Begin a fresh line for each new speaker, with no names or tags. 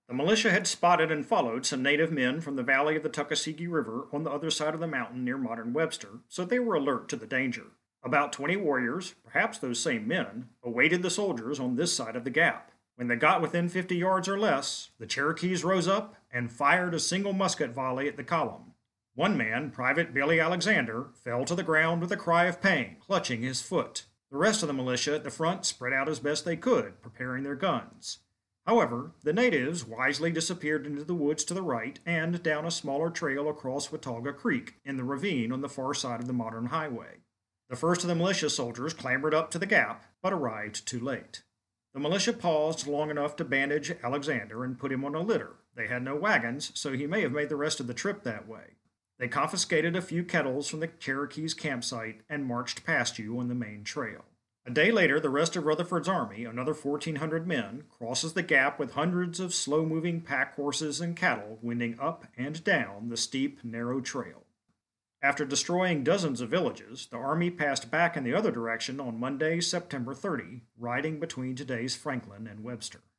The militia had spotted and followed some native men from the valley of the Tuckasegee River on the other side of the mountain near modern Webster, so they were alert to the danger. About 20 warriors, perhaps those same men, awaited the soldiers on this side of the gap. When they got within 50 yards or less, the Cherokees rose up and fired a single musket volley at the column. One man, Private Billy Alexander, fell to the ground with a cry of pain, clutching his foot. The rest of the militia at the front spread out as best they could, preparing their guns. However, the natives wisely disappeared into the woods to the right and down a smaller trail across Watauga Creek in the ravine on the far side of the modern highway. The first of the militia soldiers clambered up to the gap, but arrived too late. The militia paused long enough to bandage Alexander and put him on a litter. They had no wagons, so he may have made the rest of the trip that way. They confiscated a few kettles from the Cherokees' campsite and marched past you on the main trail. A day later, the rest of Rutherford's army, another 1,400 men, crosses the gap with hundreds of slow-moving pack horses and cattle winding up and down the steep, narrow trail. After destroying dozens of villages, the army passed back in the other direction on Monday, September 30, riding between today's Franklin and Webster.